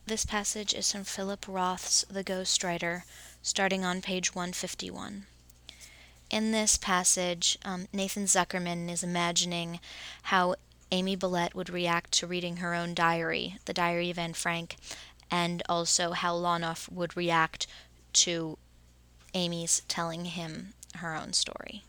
This passage is from Philip Roth's The Ghostwriter, starting on page 151. In this passage, Nathan Zuckerman is imagining how Amy Bellette would react to reading her own diary, the Diary of Anne Frank, and also how Lonoff would react to Amy's telling him her own story.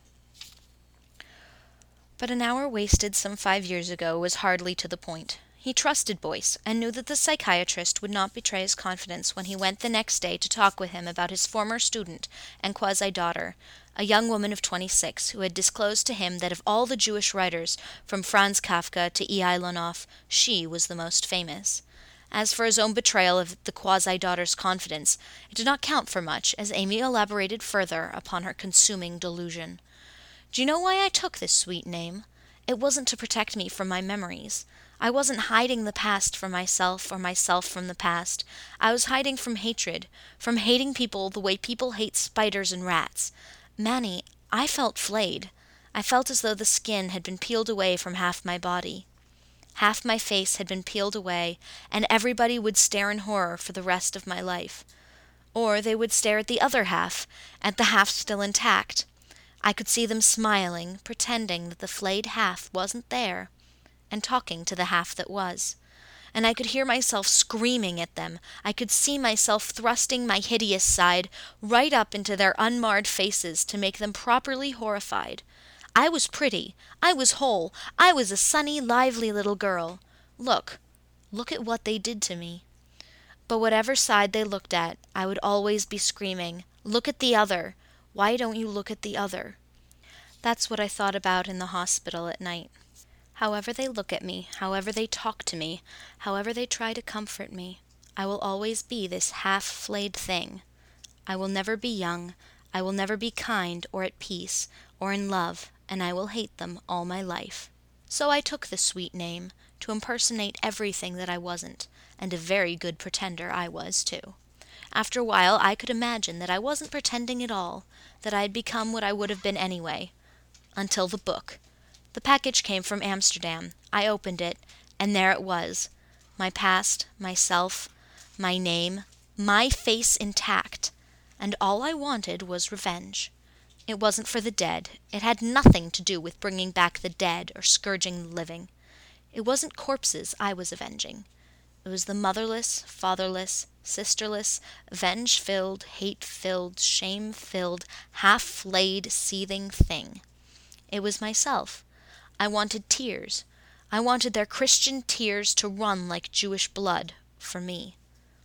But an hour wasted some 5 years ago was hardly to the point. He trusted Boyce, and knew that the psychiatrist would not betray his confidence when he went the next day to talk with him about his former student and quasi-daughter, a young woman of 26, who had disclosed to him that of all the Jewish writers, from Franz Kafka to E.I. Lonoff, she was the most famous. As for his own betrayal of the quasi-daughter's confidence, it did not count for much, as Amy elaborated further upon her consuming delusion. "Do you know why I took this sweet name? It wasn't to protect me from my memories. I wasn't hiding the past from myself or myself from the past. I was hiding from hatred, from hating people the way people hate spiders and rats. Manny, I felt flayed. I felt as though the skin had been peeled away from half my body. Half my face had been peeled away, and everybody would stare in horror for the rest of my life. Or they would stare at the other half, at the half still intact. I could see them smiling, pretending that the flayed half wasn't there, and talking to the half that was. And I could hear myself screaming at them. I could see myself thrusting my hideous side right up into their unmarred faces to make them properly horrified. I was pretty. I was whole. I was a sunny, lively little girl. Look at what they did to me. But whatever side they looked at, I would always be screaming, 'Look at the other. Why don't you look at the other?' That's what I thought about in the hospital at night. However they look at me, however they talk to me, however they try to comfort me, I will always be this half-flayed thing. I will never be young, I will never be kind or at peace or in love, and I will hate them all my life. So I took the sweet name, to impersonate everything that I wasn't, and a very good pretender I was, too. After a while I could imagine that I wasn't pretending at all, that I had become what I would have been anyway. Until the book. The package came from Amsterdam. I opened it, and there it was. My past, myself, my name, my face intact. And all I wanted was revenge. It wasn't for the dead. It had nothing to do with bringing back the dead or scourging the living. It wasn't corpses I was avenging. It was the motherless, fatherless, sisterless, venge-filled, hate-filled, shame-filled, half-flayed, seething thing. It was myself. I wanted tears. I wanted their Christian tears to run like Jewish blood for me.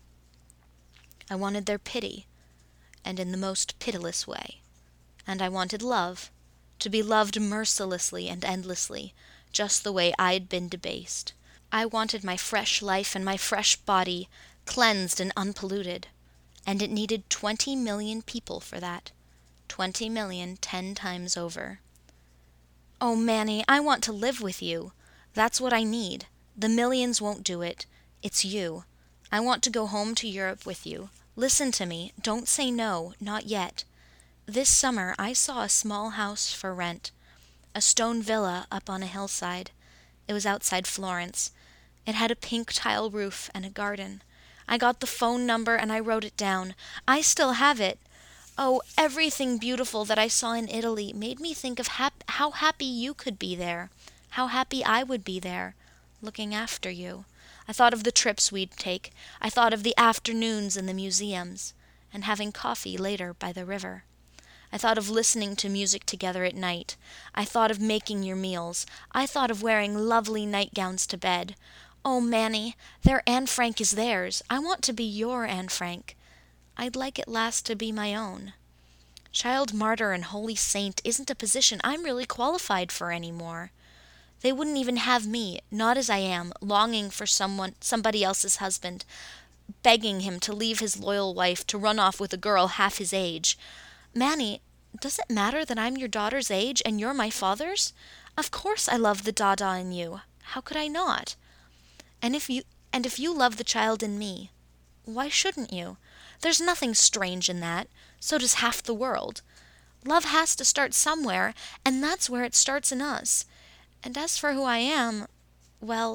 I wanted their pity, and in the most pitiless way. And I wanted love, to be loved mercilessly and endlessly, just the way I'd been debased. I wanted my fresh life and my fresh body, cleansed and unpolluted. And it needed 20 million people for that. 20 million 10 times over. Oh, Manny, I want to live with you. That's what I need. The millions won't do it. It's you. I want to go home to Europe with you. Listen to me. Don't say no. Not yet. This summer I saw a small house for rent. A stone villa up on a hillside. It was outside Florence. It had a pink tile roof and a garden. I got the phone number and I wrote it down. I still have it. Oh, everything beautiful that I saw in Italy made me think of how happy you could be there, how happy I would be there, looking after you. I thought of the trips we'd take. I thought of the afternoons in the museums, and having coffee later by the river. I thought of listening to music together at night. I thought of making your meals. I thought of wearing lovely nightgowns to bed. Oh, Manny, their Anne Frank is theirs. I want to be your Anne Frank. I'd like at last to be my own. Child martyr and holy saint isn't a position I'm really qualified for anymore. They wouldn't even have me, not as I am, longing for somebody else's husband, begging him to leave his loyal wife to run off with a girl half his age. Manny, does it matter that I'm your daughter's age and you're my father's? Of course I love the Dada in you. How could I not? And if you love the child in me, why shouldn't you? There's nothing strange in that. So does half the world. Love has to start somewhere, and that's where it starts in us. And as for who I am, well,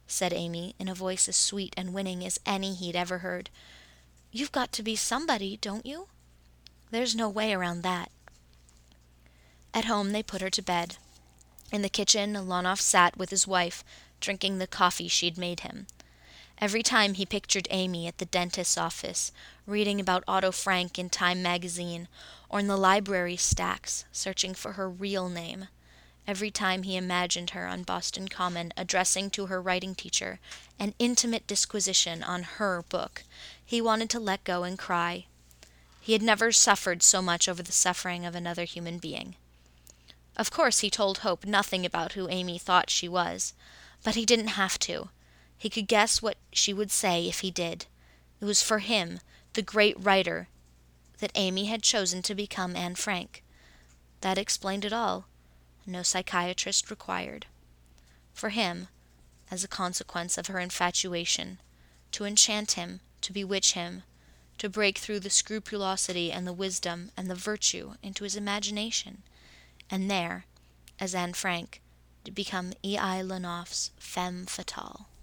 said Amy, in a voice as sweet and winning as any he'd ever heard. "You've got to be somebody, don't you? There's no way around that." At home they put her to bed. In the kitchen Aronoff sat with his wife, drinking the coffee she'd made him. Every time he pictured Amy at the dentist's office, reading about Otto Frank in Time magazine, or in the library stacks, searching for her real name. Every time he imagined her on Boston Common addressing to her writing teacher an intimate disquisition on her book, he wanted to let go and cry. He had never suffered so much over the suffering of another human being. Of course he told Hope nothing about who Amy thought she was, but he didn't have to. He could guess what she would say if he did. It was for him, the great writer, that Amy had chosen to become Anne Frank. That explained it all. No psychiatrist required. For him, as a consequence of her infatuation, to enchant him, to bewitch him, to break through the scrupulosity and the wisdom and the virtue into his imagination, and there, as Anne Frank, to become E.I. Lennox's femme fatale.